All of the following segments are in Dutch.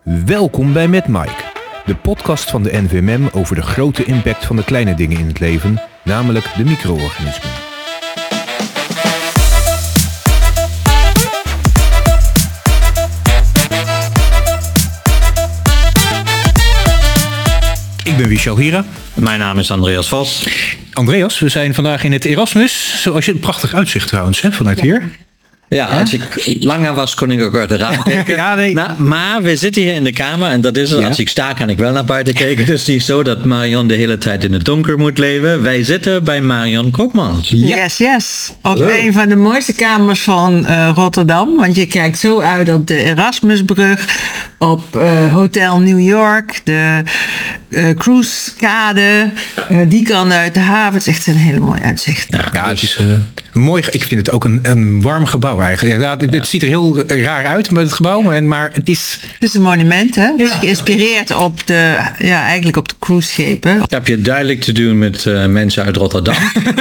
Welkom bij Met Mike, de podcast van de NVMM over de grote impact van de kleine dingen in het leven, namelijk de micro-organismen. Ik ben Michel Hira. Mijn naam is Andreas Vos. Andreas, we zijn vandaag in het Erasmus. Zoals je een prachtig uitzicht trouwens, hè, vanuit hier. Ja, als ik langer was, kon ik ook uit de raam kijken. Ja, nee. Maar we zitten hier in de kamer en dat is het. Ja. Als ik sta, kan ik wel naar buiten kijken. Het is niet zo dat Marion de hele tijd in het donker moet leven. Wij zitten bij Marion Koopmans. Ja. Yes. Op een van de mooiste kamers van Rotterdam. Want je kijkt zo uit op de Erasmusbrug, op Hotel New York, de cruisekade. Die kan uit de haven. Het is echt een hele mooi uitzicht. Ja, het is mooi. Ik vind het ook een warm gebouw eigenlijk. Ja, het ziet er heel raar uit met het gebouw, maar het is... Het is een monument, hè? Ja. Geïnspireerd op eigenlijk op de cruiseschepen. Ik heb je duidelijk te doen met mensen uit Rotterdam.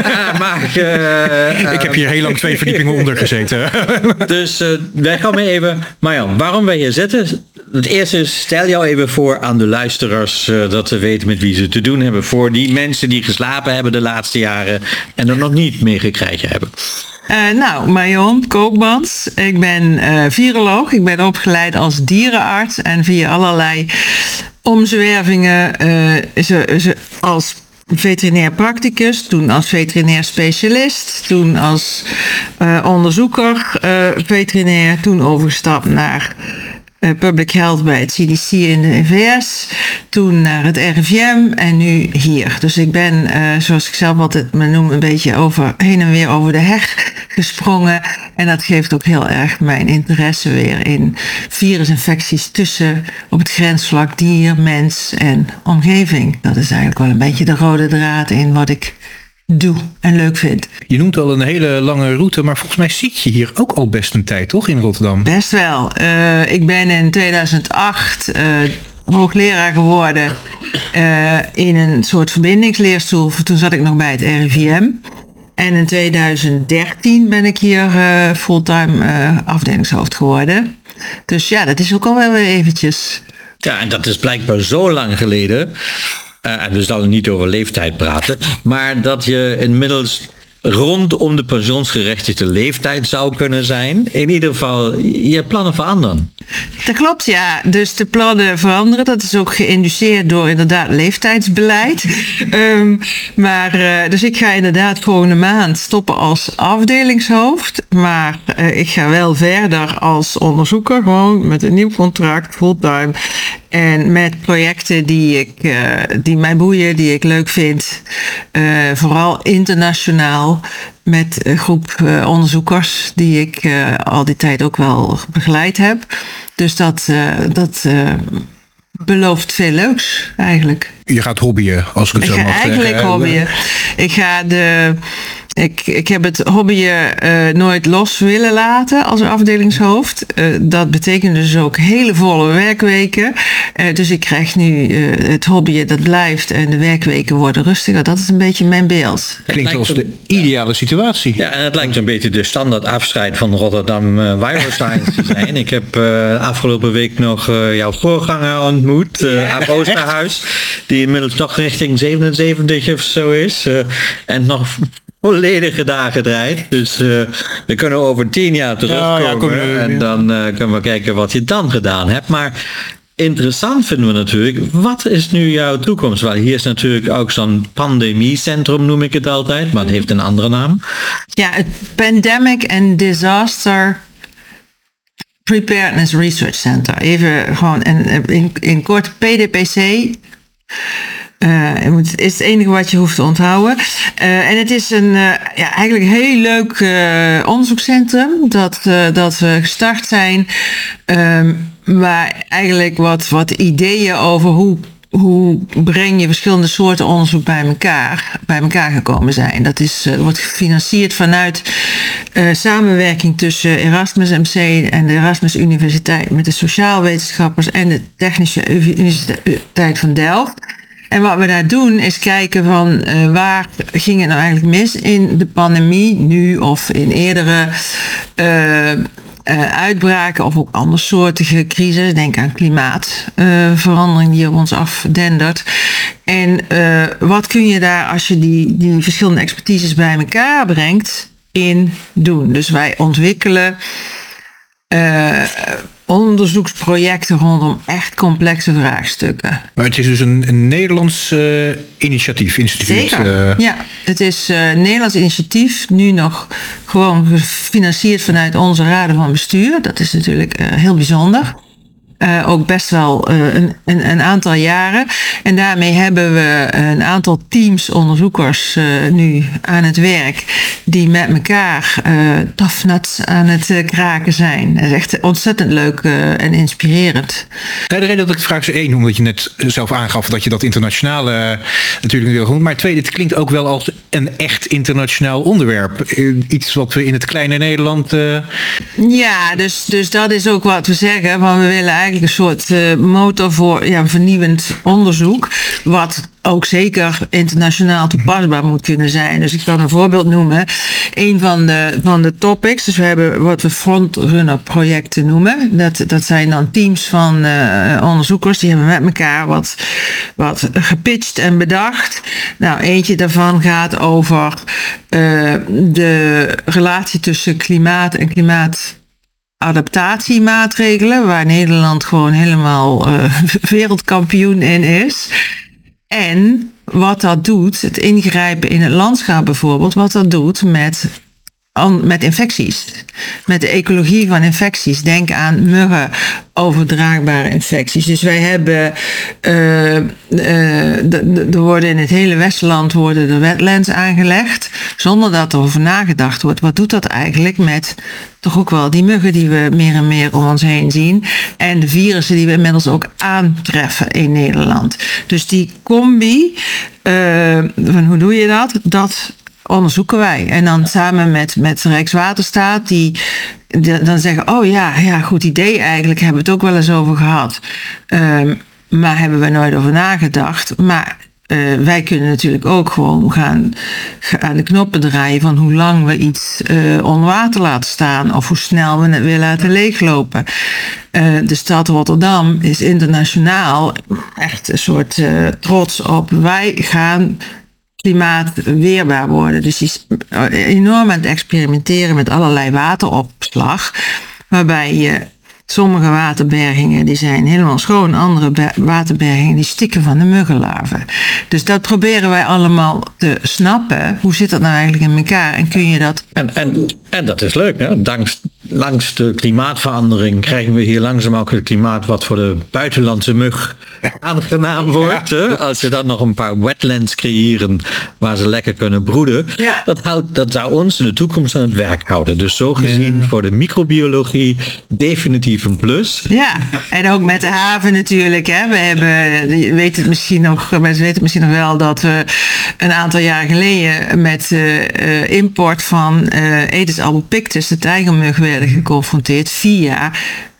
Ik heb hier heel lang 2 verdiepingen onder gezeten. Dus wij gaan maar even... Marion, waarom wij hier zitten? Het eerste is, stel jou even voor aan de luisteraars dat ze weten met wie ze te doen hebben. Voor die mensen die geslapen hebben de laatste jaren en er nog niet meegekregen hebben. Marion Koopmans. Ik ben viroloog. Ik ben opgeleid als dierenarts. En via allerlei omzwervingen als veterinair practicus. Toen als veterinair specialist. Toen als onderzoeker veterinair. Toen overgestapt naar public health bij het CDC in de VS. Toen naar het RIVM en nu hier. Dus ik ben, zoals ik zelf altijd me noem, een beetje heen en weer over de heg gesprongen. En dat geeft ook heel erg mijn interesse weer in virusinfecties op het grensvlak dier, mens en omgeving. Dat is eigenlijk wel een beetje de rode draad in wat ik doe en leuk vind. Je noemt al een hele lange route, maar volgens mij zit je hier ook al best een tijd, toch, in Rotterdam? Best wel. Ik ben in 2008 hoogleraar geworden in een soort verbindingsleerstoel. Toen zat ik nog bij het RIVM. En in 2013 ben ik hier fulltime afdelingshoofd geworden. Dus ja, dat is ook al wel weer eventjes. Ja, en dat is blijkbaar zo lang geleden. En we zullen niet over leeftijd praten. Maar dat je inmiddels rondom de pensioensgerechtigde leeftijd zou kunnen zijn. In ieder geval je plannen veranderen. Dat klopt, ja. Dus de plannen veranderen. Dat is ook geïnduceerd door inderdaad leeftijdsbeleid. Dus ik ga inderdaad volgende maand stoppen als afdelingshoofd. Maar ik ga wel verder als onderzoeker. Gewoon met een nieuw contract, fulltime. En met projecten die mij boeien, die ik leuk vind. Vooral internationaal. Met een groep onderzoekers die ik al die tijd ook wel begeleid heb. Dus dat belooft veel leuks eigenlijk. Je gaat hobbyen, als ik het zo mag zeggen. Eigenlijk hobbyen. Ik heb het hobbyen nooit los willen laten als afdelingshoofd. Dat betekent dus ook hele volle werkweken. Dus ik krijg nu het hobbyen dat blijft en de werkweken worden rustiger. Dat is een beetje mijn beeld. Klinkt als de ideale situatie. Ja, en het lijkt een beetje de standaard afscheid van Rotterdam Viroscience te zijn. Ik heb afgelopen week nog jouw voorganger ontmoet, Aaf Oosterhuis, die inmiddels toch richting 77 of zo is. En nog volledige dagen draait. Dus we kunnen over 10 jaar terugkomen. En dan kunnen we kijken wat je dan gedaan hebt. Maar interessant vinden we natuurlijk, wat is nu jouw toekomst? Wel, hier is natuurlijk ook zo'n pandemiecentrum, noem ik het altijd. Maar het heeft een andere naam. Ja, het Pandemic and Disaster Preparedness Research Center. Even gewoon in kort PDPC. Het is het enige wat je hoeft te onthouden. En het is eigenlijk een heel leuk onderzoekscentrum dat we gestart zijn. Waar eigenlijk wat ideeën over hoe breng je verschillende soorten onderzoek bij elkaar gekomen zijn. Dat wordt gefinancierd vanuit samenwerking tussen Erasmus MC en de Erasmus Universiteit met de sociaalwetenschappers en de Technische Universiteit van Delft. En wat we daar doen is kijken van waar ging het nou eigenlijk mis in de pandemie nu of in eerdere uitbraken of ook andersoortige crisis. Denk aan klimaatverandering die op ons afdendert. En wat kun je daar, als je die verschillende expertises bij elkaar brengt, in doen? Dus wij ontwikkelen onderzoeksprojecten rondom echt complexe vraagstukken. Maar het is dus een Nederlands instituut. Zeker, ja. Het is een Nederlands initiatief, nu nog gewoon gefinancierd vanuit onze raden van bestuur. Dat is natuurlijk heel bijzonder. Ook best wel een aantal jaren. En daarmee hebben we een aantal teams onderzoekers nu aan het werk die met elkaar tough nuts aan het kraken zijn. Dat is echt ontzettend leuk en inspirerend. De reden dat ik het vraag is één, omdat je net zelf aangaf dat je dat internationale natuurlijk heel goed. Maar twee, dit klinkt ook wel als een echt internationaal onderwerp. Iets wat we in het kleine Nederland... Ja, dus dat is ook wat we zeggen. Want we willen eigenlijk een soort motor voor vernieuwend onderzoek. Wat ook zeker internationaal toepasbaar moet kunnen zijn. Dus ik kan een voorbeeld noemen. Een van de topics, dus we hebben wat we frontrunner projecten noemen. Dat zijn dan teams van onderzoekers, die hebben met elkaar wat gepitcht en bedacht. Nou, eentje daarvan gaat over de relatie tussen klimaat en klimaatadaptatiemaatregelen, waar Nederland gewoon helemaal wereldkampioen in is. En wat dat doet, het ingrijpen in het landschap bijvoorbeeld, wat dat doet met infecties. Met de ecologie van infecties. Denk aan muggen, overdraagbare infecties. Dus wij hebben, er worden in het hele Westland de wetlands aangelegd, zonder dat er over nagedacht wordt. Wat doet dat eigenlijk met toch ook wel die muggen die we meer en meer om ons heen zien. En de virussen die we inmiddels ook aantreffen in Nederland. Dus die combi, van hoe doe je dat? Dat onderzoeken wij. En dan samen met Rijkswaterstaat, die dan zeggen, oh ja, goed idee eigenlijk, hebben we het ook wel eens over gehad. Maar hebben we nooit over nagedacht. Maar wij kunnen natuurlijk ook gewoon gaan aan de knoppen draaien van hoe lang we iets onder water laten staan of hoe snel we het weer laten leeglopen. De stad Rotterdam is internationaal echt een soort trots op. Wij gaan klimaatweerbaar worden. Dus die is enorm aan het experimenteren met allerlei wateropslag, waarbij je sommige waterbergingen die zijn helemaal schoon, andere waterbergingen die stikken van de muggenlarven. Dus dat proberen wij allemaal te snappen. Hoe zit dat nou eigenlijk in elkaar? En kun je dat... En dat is leuk, hè? Langs de klimaatverandering krijgen we hier langzaam ook het klimaat wat voor de buitenlandse mug aangenaam wordt. Ja. Als je dan nog een paar wetlands creëren waar ze lekker kunnen broeden. Ja. Dat zou ons in de toekomst aan het werk houden. Dus zo gezien voor de microbiologie definitief een plus. Ja, en ook met de haven natuurlijk. Hè. We hebben, mensen weten het misschien nog wel dat we een aantal jaar geleden met import van Aedes albopictus, de tijgermug, werden geconfronteerd via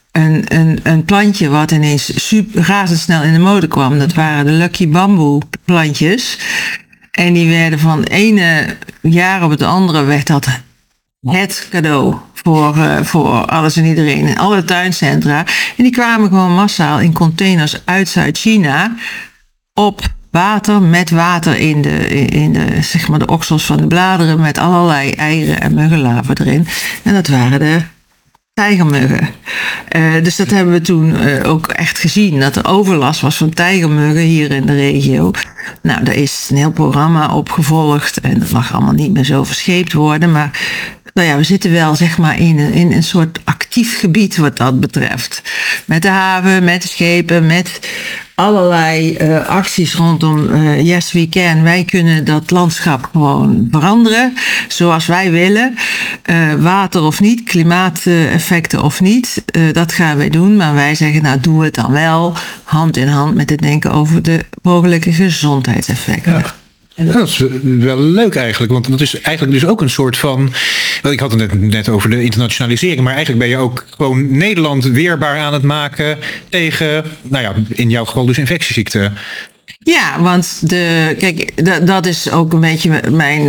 een plantje wat ineens razendsnel in de mode kwam. Dat waren de Lucky Bamboo plantjes. En die werden van het ene jaar op het andere werd dat het cadeau voor alles en iedereen in alle tuincentra. En die kwamen gewoon massaal in containers uit Zuid-China op water, met water in de zeg maar de oksels van de bladeren, met allerlei eieren en muggenlarven erin. En dat waren de tijgermuggen. Dus dat hebben we toen ook echt gezien, dat er overlast was van tijgermuggen hier in de regio. Nou, daar is een heel programma op gevolgd en dat mag allemaal niet meer zo verscheept worden, maar nou ja, we zitten wel zeg maar in een soort actief gebied wat dat betreft. Met de haven, met de schepen, met allerlei acties rondom Yes We Can. Wij kunnen dat landschap gewoon veranderen zoals wij willen. Water of niet, klimaateffecten of niet, dat gaan wij doen. Maar wij zeggen, nou doen we het dan wel hand in hand met het denken over de mogelijke gezondheidseffecten. Ja. Dat is wel leuk eigenlijk, want dat is eigenlijk dus ook een soort van... Ik had het net over de internationalisering, maar eigenlijk ben je ook gewoon Nederland weerbaar aan het maken tegen, nou ja, in jouw geval dus infectieziekten. Ja, want dat is ook een beetje mijn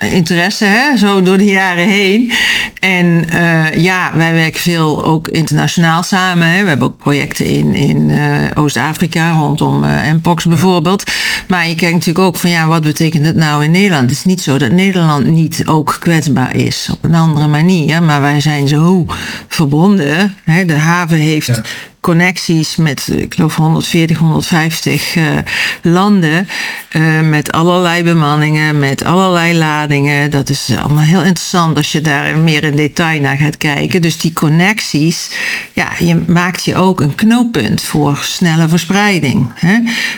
interesse, hè, zo door de jaren heen. En wij werken veel ook internationaal samen. Hè. We hebben ook projecten in Oost-Afrika rondom Mpox bijvoorbeeld. Maar je kijkt natuurlijk ook van wat betekent het nou in Nederland? Het is niet zo dat Nederland niet ook kwetsbaar is op een andere manier. Maar wij zijn zo verbonden. Hè. De haven heeft connecties met, ik geloof 140, 150 landen. Met allerlei bemanningen, met allerlei ladingen. Dat is allemaal heel interessant als je daar meer in detail naar gaat kijken. Dus die connecties, je maakt je ook een knooppunt voor snelle verspreiding. Hè?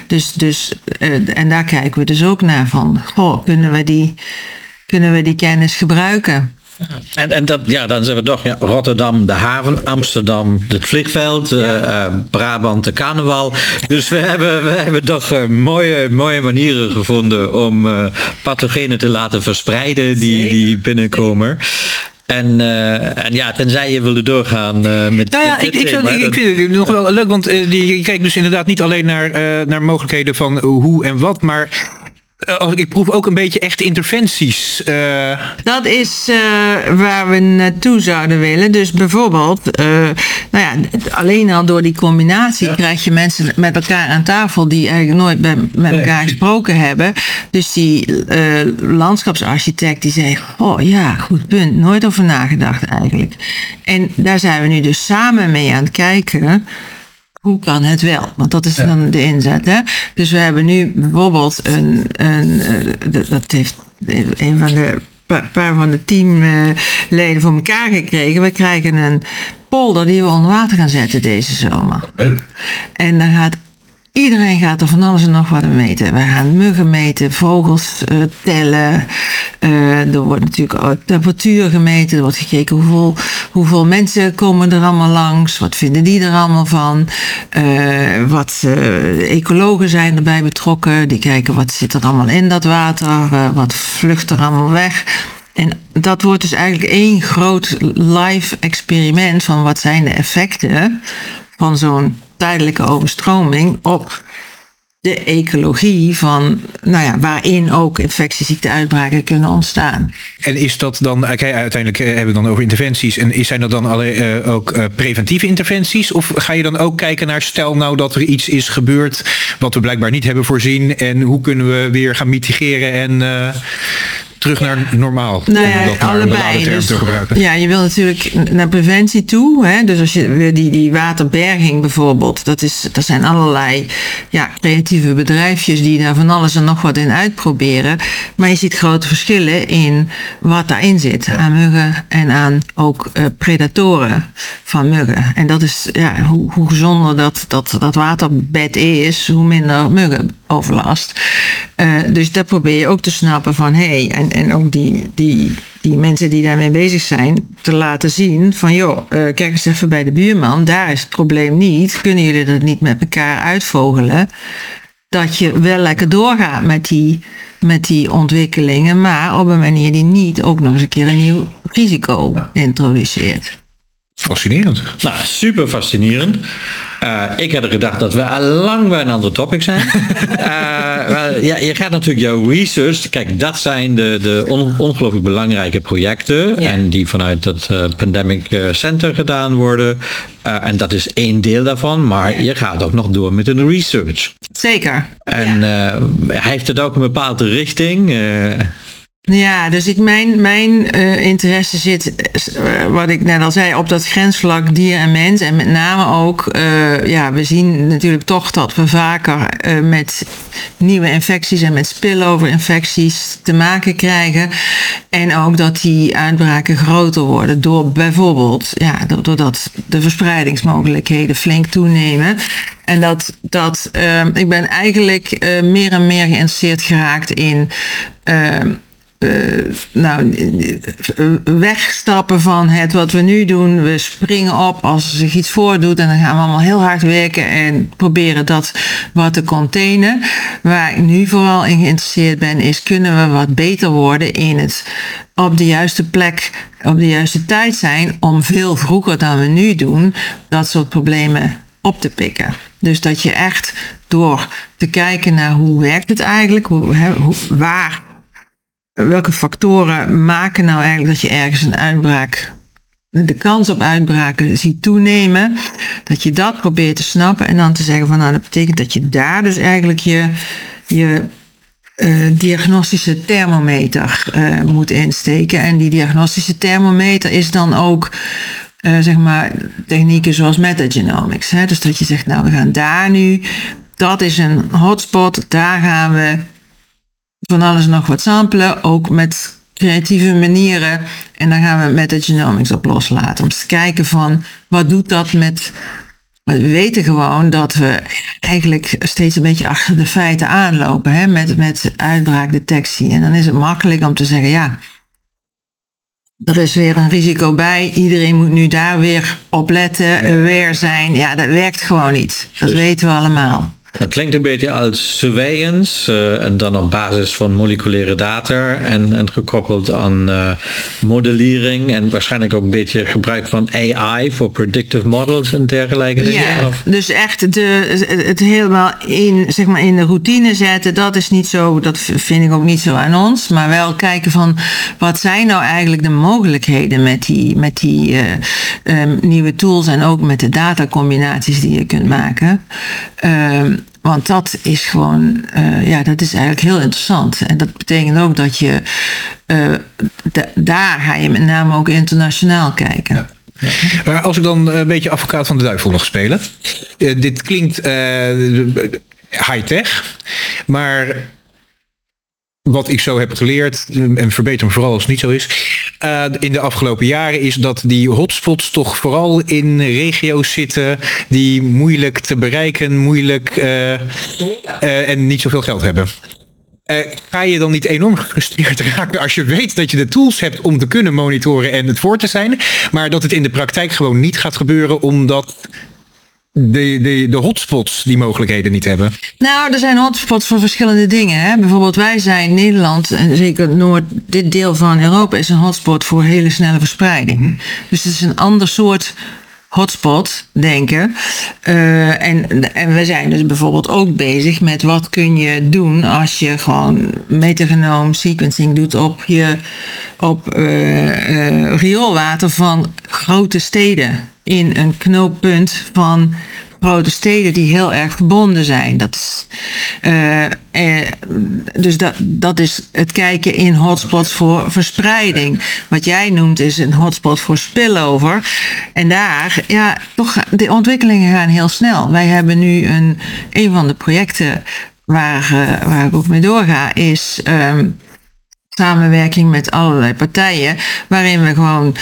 En daar kijken we dus ook naar van, kunnen we die kennis gebruiken? En dan zijn we toch Rotterdam, de haven, Amsterdam, het vliegveld, Brabant, de carnaval. Dus we hebben toch mooie manieren gevonden om pathogenen te laten verspreiden die binnenkomen. En tenzij je wilde doorgaan met... Ik vind het nog wel leuk, want je kijkt dus inderdaad niet alleen naar mogelijkheden van hoe en wat, maar... ik proef ook een beetje echte interventies. Dat is waar we naartoe zouden willen. Dus bijvoorbeeld, alleen al door die combinatie krijg je mensen met elkaar aan tafel die eigenlijk nooit met elkaar gesproken hebben. Dus die landschapsarchitect die zei, goed punt, nooit over nagedacht eigenlijk. En daar zijn we nu dus samen mee aan het kijken. Hoe kan het wel? Want dat is dan de inzet. Hè? Dus we hebben nu bijvoorbeeld dat heeft een van de paar van de teamleden voor elkaar gekregen. We krijgen een polder die we onder water gaan zetten deze zomer. En dan iedereen gaat er van alles en nog wat meten. We gaan muggen meten, vogels tellen. Er wordt natuurlijk ook temperatuur gemeten. Er wordt gekeken hoeveel mensen komen er allemaal langs. Wat vinden die er allemaal van? Ecologen zijn erbij betrokken. Die kijken wat zit er allemaal in dat water. Wat vlucht er allemaal weg. En dat wordt dus eigenlijk één groot live experiment van wat zijn de effecten van zo'n tijdelijke overstroming op de ecologie van, waarin ook infectieziektenuitbraken kunnen ontstaan. En is dat dan, uiteindelijk hebben we het dan over interventies, en zijn dat dan ook preventieve interventies? Of ga je dan ook kijken naar, stel nou dat er iets is gebeurd wat we blijkbaar niet hebben voorzien, en hoe kunnen we weer gaan mitigeren en terug naar normaal? Allebei. Dus, je wil natuurlijk naar preventie toe. Hè? Dus als je die waterberging bijvoorbeeld, dat zijn allerlei creatieve bedrijfjes die daar van alles en nog wat in uitproberen. Maar je ziet grote verschillen in wat daarin zit. Aan muggen en aan ook predatoren van muggen. En dat is hoe gezonder dat waterbed is, hoe minder muggenoverlast. Dus dat probeer je ook te snappen van en ook die mensen die daarmee bezig zijn te laten zien van kijk eens even bij de buurman, daar is het probleem niet. Kunnen jullie dat niet met elkaar uitvogelen? Dat je wel lekker doorgaat met die ontwikkelingen, maar op een manier die niet ook nog eens een keer een nieuw risico introduceert. Fascinerend. Nou, super fascinerend. Ik had gedacht dat we al lang bij een ander topic zijn. Je gaat natuurlijk jouw research. Kijk, dat zijn de ongelooflijk belangrijke projecten. Ja. En die vanuit het Pandemic Center gedaan worden. En dat is één deel daarvan. Maar je gaat ook nog door met een research. Zeker. En heeft het ook een bepaalde richting? Ja, dus mijn interesse zit, wat ik net al zei, op dat grensvlak dier en mens. En met name ook, we zien natuurlijk toch dat we vaker met nieuwe infecties en met spillover infecties te maken krijgen. En ook dat die uitbraken groter worden door bijvoorbeeld, doordat de verspreidingsmogelijkheden flink toenemen. En ik ben eigenlijk meer en meer geïnteresseerd geraakt in wegstappen van het wat we nu doen. We springen op als er zich iets voordoet en dan gaan we allemaal heel hard werken en proberen dat wat te containen. Waar ik nu vooral in geïnteresseerd ben is, kunnen we wat beter worden in het op de juiste plek, op de juiste tijd zijn om veel vroeger dan we nu doen dat soort problemen op te pikken. Dus dat je echt door te kijken naar hoe werkt het eigenlijk, waar welke factoren maken nou eigenlijk dat je ergens een uitbraak, de kans op uitbraken ziet toenemen, dat je dat probeert te snappen en dan te zeggen van nou, dat betekent dat je daar dus eigenlijk je diagnostische thermometer moet insteken. En die diagnostische thermometer is dan ook zeg maar technieken zoals metagenomics. Hè? Dus dat je zegt, nou we gaan daar nu, dat is een hotspot, daar gaan we van alles nog wat samplen, ook met creatieve manieren. En daar gaan we metagenomics op loslaten. Om te kijken van, wat doet dat met... Maar we weten gewoon dat we eigenlijk steeds een beetje achter de feiten aanlopen. Hè, met uitbraakdetectie. En dan is het makkelijk om te zeggen, ja, er is weer een risico bij. Iedereen moet nu daar weer op letten, aware zijn. Ja, dat werkt gewoon niet. Dat weten we allemaal. Dat klinkt een beetje als surveillance en dan op basis van moleculaire data en gekoppeld aan modellering en waarschijnlijk ook een beetje gebruik van AI voor predictive models en dergelijke dingen. Ja, dus echt het helemaal in de routine zetten, dat is niet zo, dat vind ik ook niet zo aan ons, maar wel kijken van wat zijn nou eigenlijk de mogelijkheden met die nieuwe tools en ook met de datacombinaties die je kunt maken. Want dat is gewoon, dat is eigenlijk heel interessant. En dat betekent ook dat je, daar ga je met name ook internationaal kijken. Ja. Maar als ik dan een beetje advocaat van de duivel mag spelen. Dit klinkt high-tech, maar wat ik zo heb geleerd, en verbeter me vooral als het niet zo is, in de afgelopen jaren is dat die hotspots toch vooral in regio's zitten die moeilijk te bereiken, moeilijk en niet zoveel geld hebben. Ga je dan niet enorm gefrustreerd raken als je weet dat je de tools hebt om te kunnen monitoren en het voor te zijn, maar dat het in de praktijk gewoon niet gaat gebeuren omdat de hotspots die mogelijkheden niet hebben? Nou, er zijn hotspots voor verschillende dingen. Hè? Bijvoorbeeld wij zijn Nederland, en zeker dit deel van Europa is een hotspot voor hele snelle verspreiding. Dus het is een ander soort hotspot denken. En we zijn dus bijvoorbeeld ook bezig met wat kun je doen als je gewoon metagenoom sequencing doet op rioolwater van grote steden in een knooppunt van grote steden die heel erg verbonden zijn. Dus dat is het kijken in hotspots voor verspreiding. Wat jij noemt is een hotspot voor spillover. En daar, toch, de ontwikkelingen gaan heel snel. Wij hebben nu een van de projecten waar ik ook mee doorga, is samenwerking met allerlei partijen, waarin we gewoon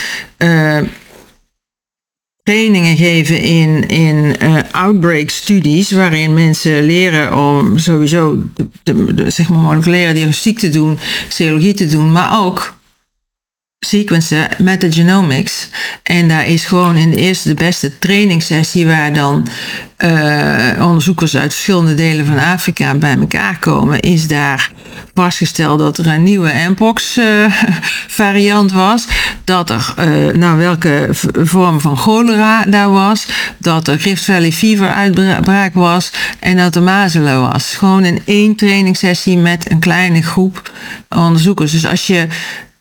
trainingen geven in outbreak studies, waarin mensen leren om sowieso de zeg maar moleculaire diagnostiek te doen, serologie te doen, maar ook sequencen, metagenomics. En daar is gewoon in de beste trainingssessie waar dan onderzoekers uit verschillende delen van Afrika bij elkaar komen, is daar vastgesteld dat er een nieuwe mpox variant was, dat er welke vorm van cholera daar was, dat er Rift Valley Fever uitbraak was en dat er mazelen was. Gewoon in 1 trainingssessie met een kleine groep onderzoekers. Dus als je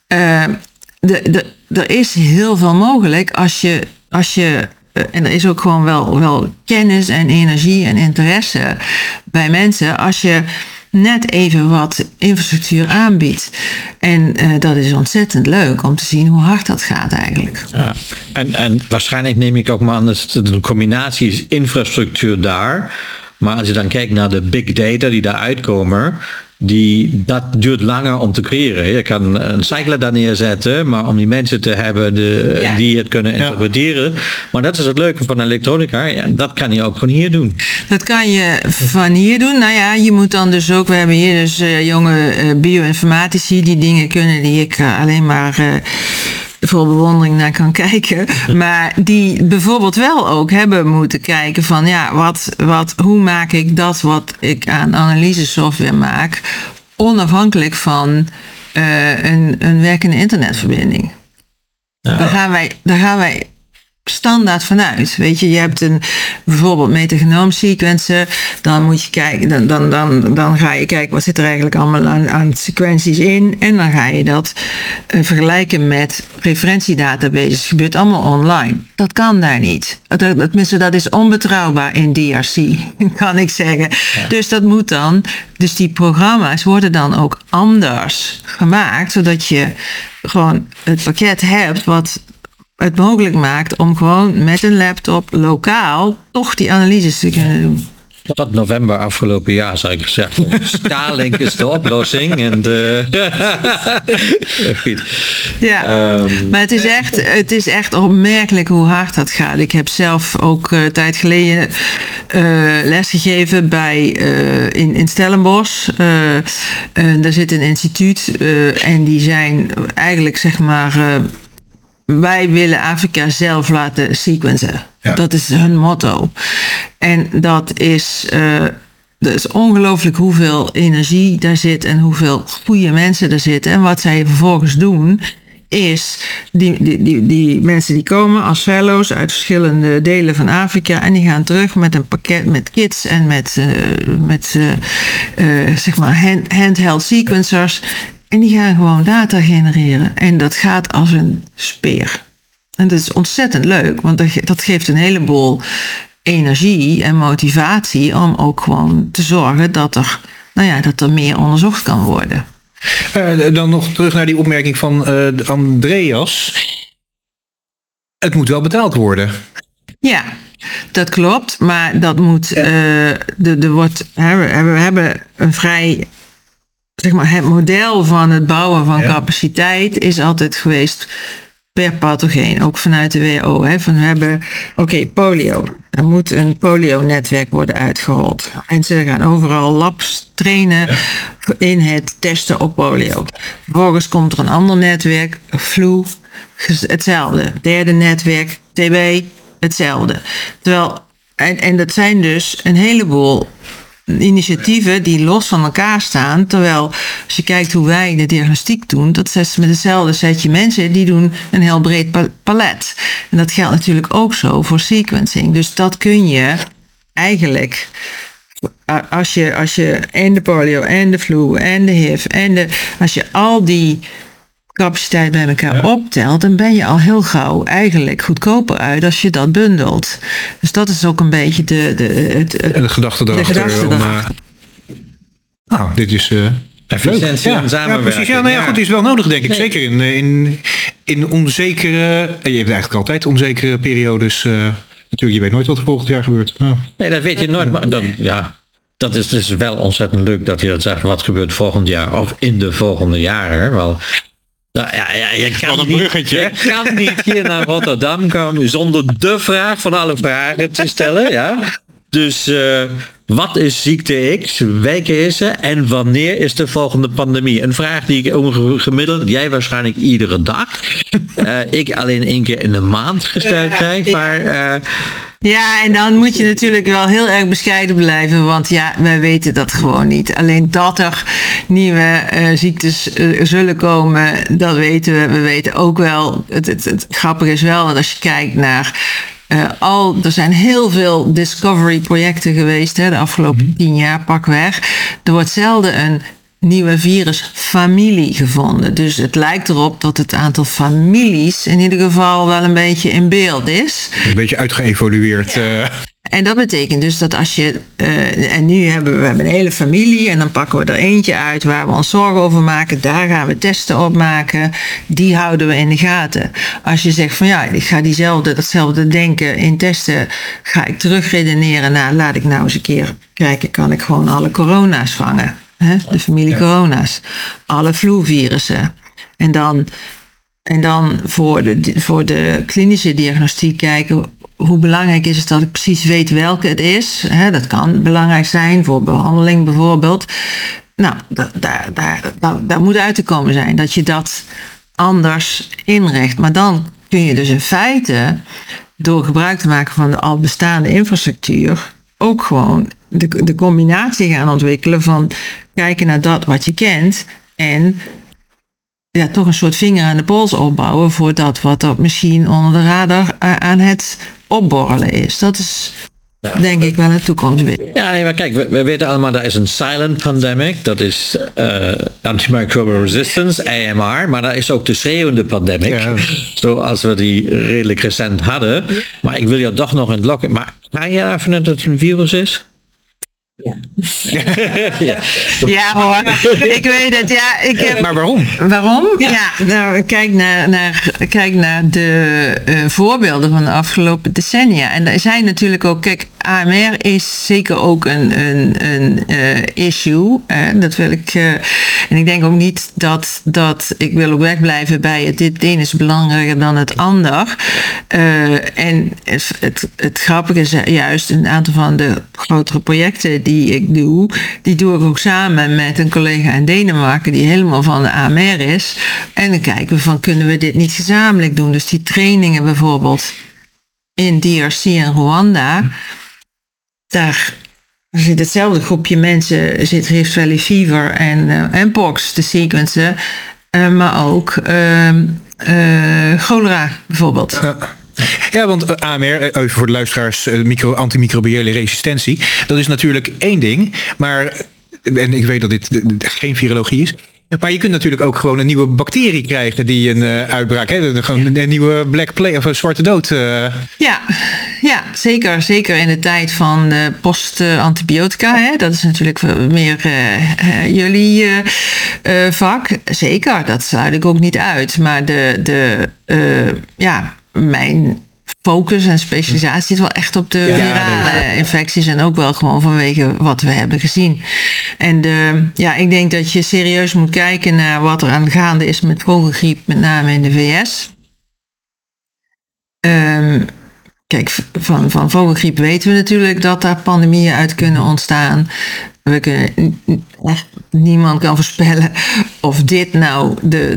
er is heel veel mogelijk als je en er is ook gewoon wel kennis en energie en interesse bij mensen als je net even wat infrastructuur aanbiedt. En dat is ontzettend leuk om te zien hoe hard dat gaat eigenlijk. Ja. En waarschijnlijk neem ik ook maar aan dat de combinatie is infrastructuur daar. Maar als je dan kijkt naar de big data die daar uitkomen, dat duurt langer om te creëren. Je kan een cycler daar neerzetten, maar om die mensen te hebben die het kunnen interpreteren. Maar dat is het leuke van elektronica. Ja, dat kan je ook van hier doen. Dat kan je van hier doen. Nou ja, je moet dan dus ook, we hebben hier dus jonge bioinformatici die dingen kunnen die ik alleen maar vol bewondering naar kan kijken. Maar die bijvoorbeeld wel ook hebben moeten kijken van hoe maak ik dat wat ik aan analysesoftware maak onafhankelijk van een werkende internetverbinding. Ja. Daar gaan wij standaard vanuit. Weet je hebt bijvoorbeeld metagenoom sequencer, dan moet je kijken, dan ga je kijken wat zit er eigenlijk allemaal aan sequenties in en dan ga je dat vergelijken met referentiedatabases. Het gebeurt allemaal online. Dat kan daar niet. Tenminste, dat is onbetrouwbaar in DRC, kan ik zeggen. Ja. Dus dat moet dan, dus die programma's worden dan ook anders gemaakt, zodat je gewoon het pakket hebt wat het mogelijk maakt om gewoon met een laptop lokaal toch die analyses te kunnen doen. Tot november afgelopen jaar, zou ik zeggen. Starlink is de oplossing. En ja, maar het is echt opmerkelijk hoe hard dat gaat. Ik heb zelf ook een tijd geleden lesgegeven in Stellenbosch. Daar zit een instituut en die zijn eigenlijk zeg maar... wij willen Afrika zelf laten sequencen. Ja. Dat is hun motto. En dat is ongelooflijk hoeveel energie daar zit en hoeveel goede mensen er zitten. En wat zij vervolgens doen is, die mensen die komen als fellows uit verschillende delen van Afrika en die gaan terug met een pakket met kits en met zeg maar handheld sequencers. En die gaan gewoon data genereren. En dat gaat als een speer. En dat is ontzettend leuk. Want dat geeft een heleboel energie en motivatie om ook gewoon te zorgen dat er meer onderzocht kan worden. Dan nog terug naar die opmerking van Andreas. Het moet wel betaald worden. Ja, dat klopt. Maar dat moet... we hebben een vrij... Zeg maar, het model van het bouwen van capaciteit is altijd geweest per pathogeen, ook vanuit de WHO. Van we hebben, polio. Er moet een polio-netwerk worden uitgerold. En ze gaan overal labs trainen in het testen op polio. Vervolgens komt er een ander netwerk, flu, hetzelfde. Derde netwerk, TB, hetzelfde. Terwijl, en dat zijn dus een heleboel initiatieven die los van elkaar staan. Terwijl als je kijkt hoe wij de diagnostiek doen, dat is met hetzelfde setje mensen, die doen een heel breed palet. En dat geldt natuurlijk ook zo voor sequencing. Dus dat kun je eigenlijk, als je en de polio en de flu en de HIV als je al die capaciteit bij elkaar optelt, dan ben je al heel gauw eigenlijk goedkoper uit als je dat bundelt. Dus dat is ook een beetje de gedachte erachter. Dit is efficiëntie en samenwerking. Precies. Goed, het is wel nodig, denk ik. Zeker in onzekere... Je hebt eigenlijk altijd onzekere periodes. Natuurlijk, je weet nooit wat er volgend jaar gebeurt. Nee, dat weet je nooit. Maar dat is dus wel ontzettend leuk dat je dat zegt. Wat gebeurt volgend jaar of in de volgende jaren? Wel... je kan niet hier naar Rotterdam komen zonder de vraag van alle vragen te stellen. Ja? Dus wat is ziekte X? Welke is ze? En wanneer is de volgende pandemie? Een vraag die ik gemiddeld, jij waarschijnlijk iedere dag. Ik alleen 1 keer in de maand gesteld krijg. Maar... ja, en dan moet je natuurlijk wel heel erg bescheiden blijven, want wij weten dat gewoon niet. Alleen dat er nieuwe ziektes zullen komen, dat weten we. We weten ook wel, het grappige is wel, dat als je kijkt naar... er zijn heel veel discovery projecten geweest de afgelopen 10 jaar pakweg. Er wordt zelden een nieuwe virusfamilie gevonden. Dus het lijkt erop dat het aantal families in ieder geval wel een beetje in beeld is. Een beetje uitgeëvolueerd. En dat betekent dus dat als je... en nu hebben we een hele familie en dan pakken we er eentje uit waar we ons zorgen over maken. Daar gaan we testen op maken. Die houden we in de gaten. Als je zegt van ik ga datzelfde denken in testen, ga ik terugredeneren. Laat ik nou eens een keer kijken, kan ik gewoon alle corona's vangen? De familie corona's. Alle flu-virussen. En dan voor de klinische diagnostiek kijken, hoe belangrijk is het dat ik precies weet welke het is. Dat kan belangrijk zijn voor behandeling bijvoorbeeld. Nou, daar moet uit te komen zijn dat je dat anders inricht. Maar dan kun je dus in feite, door gebruik te maken van de al bestaande infrastructuur, ook gewoon de combinatie gaan ontwikkelen van kijken naar dat wat je kent en toch een soort vinger aan de pols opbouwen voor dat wat er misschien onder de radar aan het opborrelen is. Dat is denk ik wel een toekomstbeeld. Ja, nee, maar kijk, we weten allemaal dat is een silent pandemic. Dat is antimicrobial resistance, AMR. Maar dat is ook de schreeuwende pandemic. Ja. Zoals we die redelijk recent hadden. Maar ik wil je toch nog in het lokken. Maar ga je ervan uit dat het een virus is? Ja. Ja hoor, ik weet het. Ja, maar waarom? Waarom? Ja, nou, kijk naar de voorbeelden van de afgelopen decennia. En er zijn natuurlijk ook, kijk, AMR is zeker ook een issue. Dat wil ik, en ik denk ook niet dat ik wil ook wegblijven bij het een is belangrijker dan het ander. En het grappige is juist een aantal van de grotere projecten die ik doe, die doe ik ook samen met een collega in Denemarken die helemaal van de AMR is. En dan kijken we van, kunnen we dit niet gezamenlijk doen? Dus die trainingen bijvoorbeeld in DRC en Rwanda, daar zit hetzelfde groepje mensen, zit Rift Valley Fever en Pox te sequencen, maar ook cholera bijvoorbeeld. Ja, want AMR, even voor de luisteraars, antimicrobiële resistentie, dat is natuurlijk één ding, maar, en ik weet dat dit geen virologie is, maar je kunt natuurlijk ook gewoon een nieuwe bacterie krijgen die een uitbraak heeft. Gewoon een nieuwe Black Plague of een zwarte dood. Ja, zeker in de tijd van post-antibiotica. Dat is natuurlijk meer jullie vak. Zeker, dat sluit ik ook niet uit. Maar mijn focus en specialisatie is wel echt op de virale infecties en ook wel gewoon vanwege wat we hebben gezien. En ik denk dat je serieus moet kijken naar wat er aan de gaande is met vogelgriep, met name in de VS. Kijk, van vogelgriep weten we natuurlijk dat daar pandemieën uit kunnen ontstaan. Niemand kan voorspellen of dit nou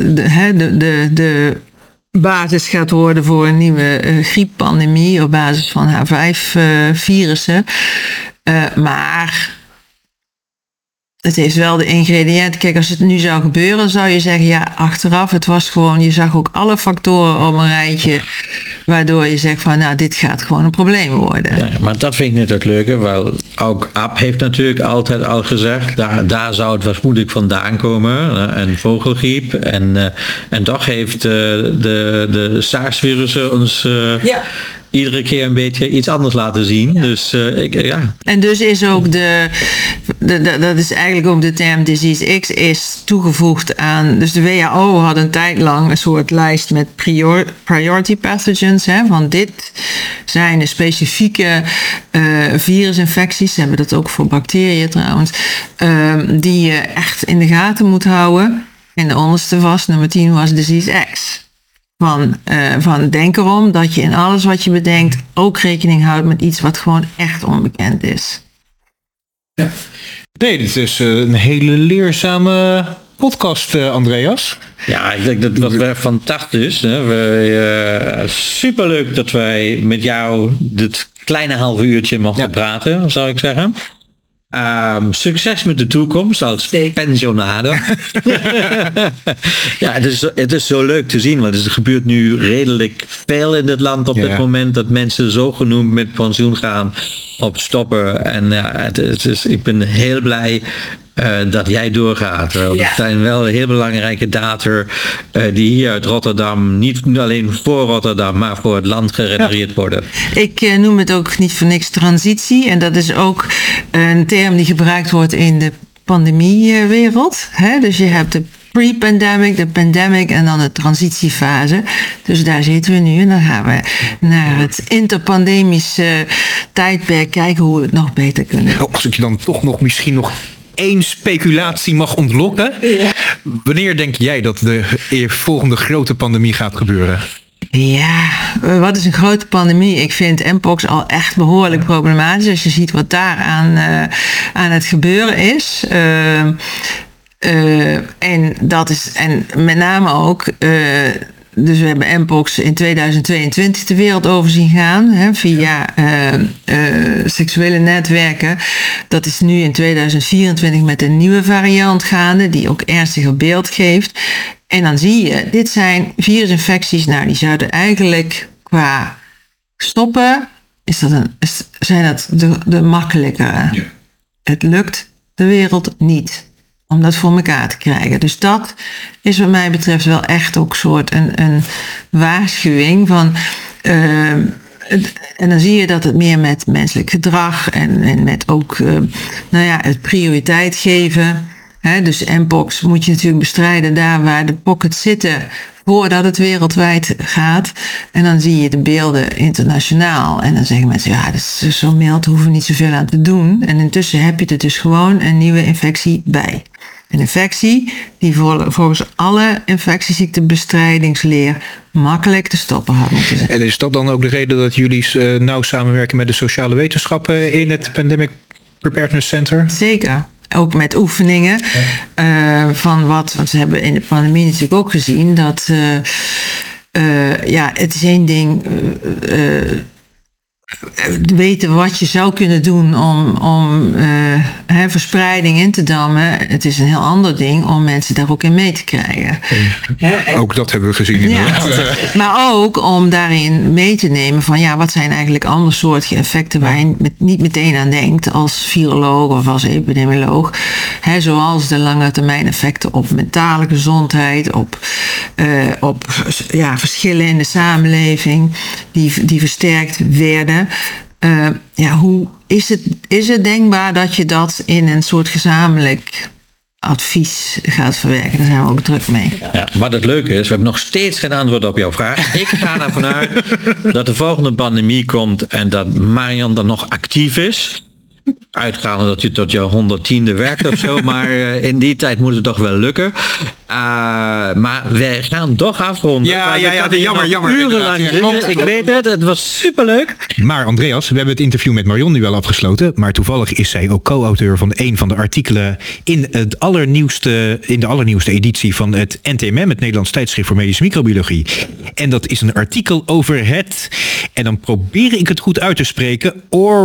de basis gaat worden voor een nieuwe grieppandemie op basis van H5-virussen. Maar het heeft wel de ingrediënten. Kijk, als het nu zou gebeuren, zou je zeggen, ja, achteraf, het was gewoon, je zag ook alle factoren op een rijtje, waardoor je zegt van, nou, dit gaat gewoon een probleem worden. Ja, maar dat vind ik net het leuke, wel, ook Ab heeft natuurlijk altijd al gezegd, daar zou het vermoedelijk vandaan komen, en vogelgriep, en toch heeft de SARS-virussen ons iedere keer een beetje iets anders laten zien. Ja. Dus En dus is ook dat is eigenlijk ook de term Disease X is toegevoegd aan, dus de WHO had een tijd lang een soort lijst met priority pathogens, van dit zijn de specifieke virusinfecties, ze hebben dat ook voor bacteriën trouwens, die je echt in de gaten moet houden. En de onderste was, nummer 10 was Disease X. Van denk erom dat je in alles wat je bedenkt ook rekening houdt met iets wat gewoon echt onbekend is. Ja. Nee, dit is een hele leerzame podcast, Andreas. Ja, ik denk dat we fantastisch. Superleuk dat wij met jou dit kleine half uurtje mochten praten, zou ik zeggen. Succes met de toekomst als pensionado. Ja, het is zo leuk te zien, want er gebeurt nu redelijk veel in dit land op dit moment, dat mensen zogenoemd met pensioen gaan op stoppen. En ik ben heel blij dat jij doorgaat. Dat zijn wel heel belangrijke data die hier uit Rotterdam, niet alleen voor Rotterdam, maar voor het land gerepareerd worden. Ik noem het ook niet voor niks transitie. En dat is ook een term die gebruikt wordt in de pandemiewereld. Dus je hebt de pre-pandemic, de pandemic en dan de transitiefase. Dus daar zitten we nu en dan gaan we naar het interpandemische tijdperk kijken hoe we het nog beter kunnen. Als ik je dan toch nog misschien nog één speculatie mag ontlokken. Ja. Wanneer denk jij dat de volgende grote pandemie gaat gebeuren? Ja, wat is een grote pandemie? Ik vind Mpox al echt behoorlijk problematisch. Als je ziet wat daar aan het gebeuren is. En met name ook dus we hebben mpox in 2022 de wereld over zien gaan, hè, via seksuele netwerken. Dat is nu in 2024 met een nieuwe variant gaande, die ook ernstiger beeld geeft. En dan zie je, dit zijn virusinfecties, die zouden eigenlijk qua stoppen, zijn dat de makkelijkere. Ja. Het lukt de wereld niet om dat voor elkaar te krijgen. Dus dat is wat mij betreft wel echt ook soort een waarschuwing van... en dan zie je dat het meer met menselijk gedrag en met ook het prioriteit geven. Hè, dus mpox moet je natuurlijk bestrijden daar waar de pockets zitten voordat het wereldwijd gaat. En dan zie je de beelden internationaal. En dan zeggen mensen, ja, dat is zo mild, daar hoeven we niet zoveel aan te doen. En intussen heb je er dus gewoon een nieuwe infectie bij. Een infectie die volgens alle infectieziektenbestrijdingsleer makkelijk te stoppen had moeten zijn. En is dat dan ook de reden dat jullie nauw samenwerken met de sociale wetenschappen in het Pandemic Preparedness Center? Zeker. Ook met oefeningen want ze hebben in de pandemie natuurlijk ook gezien dat het is één ding weten wat je zou kunnen doen om verspreiding in te dammen. Het is een heel ander ding om mensen daar ook in mee te krijgen. Ook dat hebben we gezien inderdaad. Ja, maar ook om daarin mee te nemen van wat zijn eigenlijk andersoortige effecten waar je niet meteen aan denkt als viroloog of als epidemioloog. Zoals de lange termijn effecten op mentale gezondheid, op verschillen in de samenleving die versterkt werden. Hoe is het denkbaar dat je dat in een soort gezamenlijk advies gaat verwerken? Daar zijn we ook druk mee. Ja, wat het leuke is, we hebben nog steeds geen antwoord op jouw vraag. Ik ga ervan uit dat de volgende pandemie komt en dat Marion dan nog actief is. Uitgaande dat je tot jouw 110e werkt of zo, maar in die tijd moet het toch wel lukken. Maar wij gaan toch afronden. Ja, jammer. Urenlang zitten. Ik weet het was superleuk. Maar Andreas, we hebben het interview met Marion nu wel afgesloten, maar toevallig is zij ook co-auteur van een van de artikelen in de allernieuwste editie van het NTMM, het Nederlands Tijdschrift voor Medische Microbiologie. En dat is een artikel over en dan probeer ik het goed uit te spreken,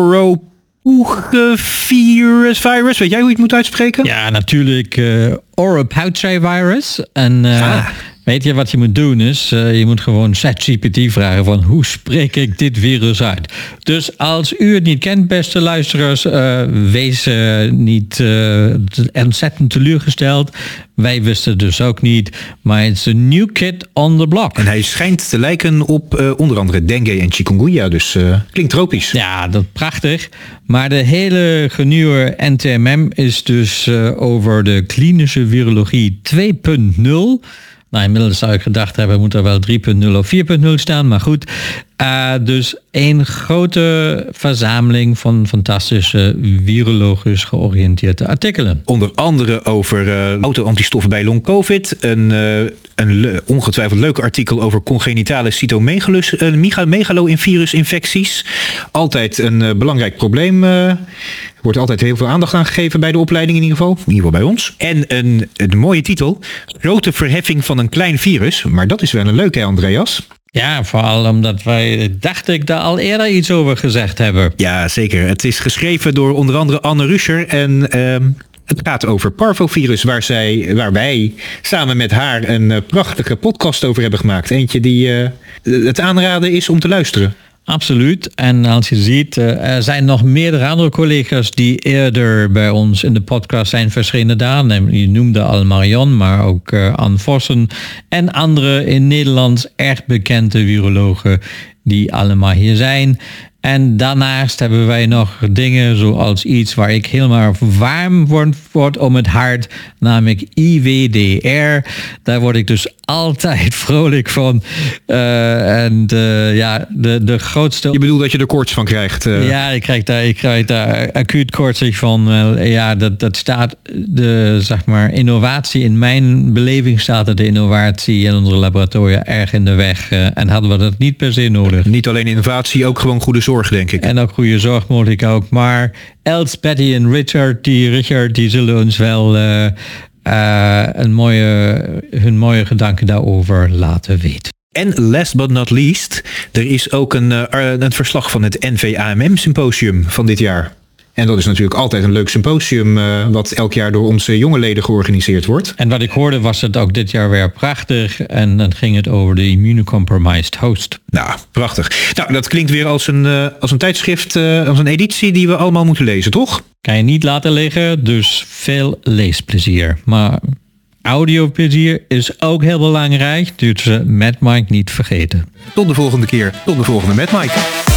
virus. Weet jij hoe je het moet uitspreken? Ja, natuurlijk Oropouche-virus. En weet je wat je moet doen is, je moet gewoon ChatGPT vragen van hoe spreek ik dit virus uit. Dus als u het niet kent, beste luisteraars, wees niet ontzettend teleurgesteld. Wij wisten het dus ook niet, maar het is een new kid on the block. En hij schijnt te lijken op onder andere dengue en chikungunya, dus klinkt tropisch. Ja, dat prachtig. Maar de hele genieue NTMM is dus over de klinische virologie 2.0. Inmiddels zou ik gedacht hebben, moet er wel 3.0 of 4.0 staan, maar goed. Dus een grote verzameling van fantastische virologisch georiënteerde artikelen. Onder andere over auto-antistoffen bij long-covid. Een ongetwijfeld leuk artikel over congenitale cytomegalo-virusinfecties. Altijd een belangrijk probleem. Er wordt altijd heel veel aandacht aan gegeven bij de opleiding in ieder geval bij ons. En een mooie titel, grote verheffing van een klein virus. Maar dat is wel een leuke, Andreas. Ja, vooral omdat wij, dacht ik, daar al eerder iets over gezegd hebben. Ja, zeker. Het is geschreven door onder andere Anne Ruscher en het gaat over parvovirus, waar wij samen met haar een prachtige podcast over hebben gemaakt. Eentje die het aanraden is om te luisteren. Absoluut. En als je ziet, er zijn nog meerdere andere collega's die eerder bij ons in de podcast zijn verschenen daar. Je noemde al Marion, maar ook Anne Vossen en andere in Nederland erg bekende virologen die allemaal hier zijn. En daarnaast hebben wij nog dingen zoals iets waar ik helemaal warm word om het hart, namelijk IVDR. Daar word ik dus altijd vrolijk van. De grootste... Je bedoelt dat je er koorts van krijgt? Ja, ik krijg daar acuut koortsig van. Dat staat innovatie. In mijn beleving staat de innovatie in onze laboratoria erg in de weg. En hadden we dat niet per se nodig. Niet alleen innovatie, ook gewoon goede zorg, denk ik. En ook goede zorg mogelijk ook. Maar Els, Betty en Richard, die zullen ons wel hun mooie gedanken daarover laten weten. En last but not least, er is ook een verslag van het NVAMM symposium van dit jaar. En dat is natuurlijk altijd een leuk symposium wat elk jaar door onze jonge leden georganiseerd wordt. En wat ik hoorde was het ook dit jaar weer prachtig. En dan ging het over de immunocompromised host. Nou, prachtig. Nou, dat klinkt weer als een tijdschrift, als een editie die we allemaal moeten lezen, toch? Kan je niet laten liggen, dus veel leesplezier. Maar audioplezier is ook heel belangrijk, dus Mad Mike niet vergeten. Tot de volgende keer. Tot de volgende Mad Mike.